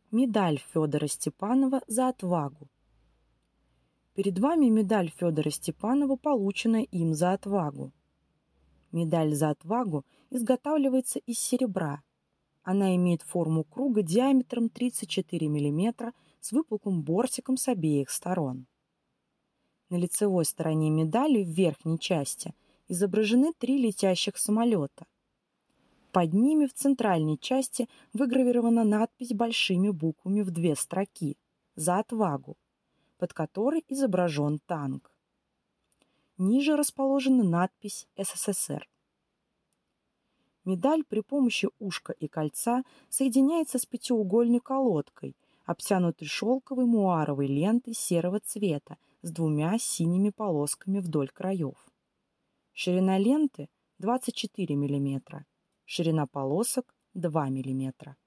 Медаль Федора Степанова за отвагу. Перед вами медаль Федора Степанова, полученная им за отвагу. Медаль за отвагу изготавливается из серебра. Она имеет форму круга диаметром 34 мм с выпуклым бортиком с обеих сторон. На лицевой стороне медали в верхней части изображены 3 летящих самолета. Под ними в центральной части выгравирована надпись большими буквами в 2 строки «За отвагу», под которой изображен танк. Ниже расположена надпись «СССР». Медаль при помощи ушка и кольца соединяется с пятиугольной колодкой, обтянутой шелковой муаровой лентой серого цвета с 2 синими полосками вдоль краев. Ширина ленты 24 мм, ширина полосок 2 мм.